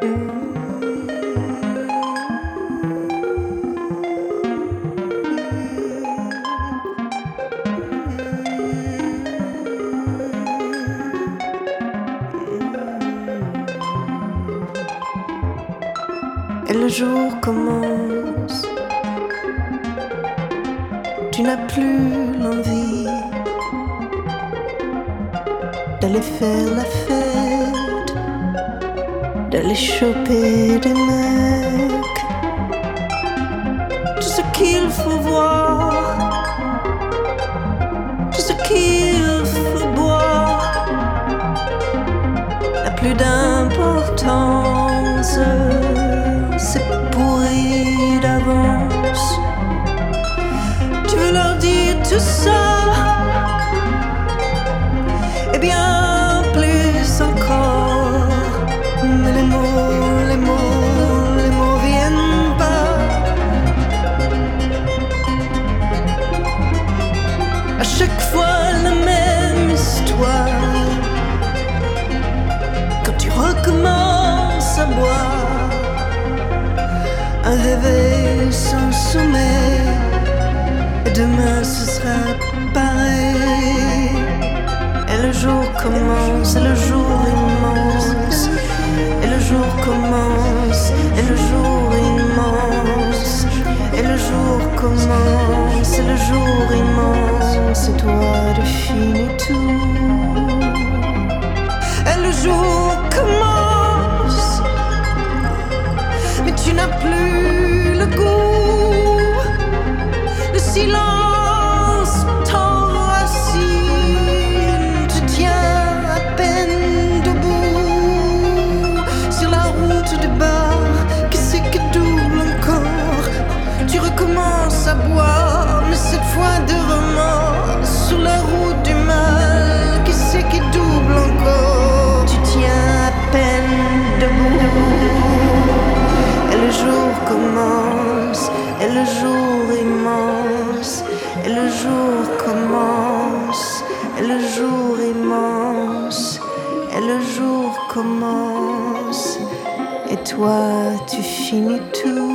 Et le jour commence, tu n'as plus l'envie d'aller faire la fête, d'aller choper des mecs. Tout ce qu'il faut voir, tout ce qu'il faut boire n'a plus d'importance. C'est pourri d'avance. Tu veux leur dire tout ça et bien plus encore. Mais les mots viennent pas. À chaque fois la même histoire. Quand tu recommences à boire, un réveil sans sommeil, et demain ce sera pareil. Et le jour commence, et le jour immense, et le jour commence, et le jour immense, et le jour commence, et le jour immense, et toi tu finis tout. Et le jour commence, mais tu n'as plus le goût. Le silence t'enracine, tu tiens à peine debout. Sur la route des bars, qui c'est qui double encore? Tu recommences à boire, mais cette fois de remords. Sur la route du mal, qui c'est qui double encore? Tu tiens à peine debout. Et le jour commence, et le jour immense, et le jour commence, et le jour immense, et le jour commence, et toi tu finis tout.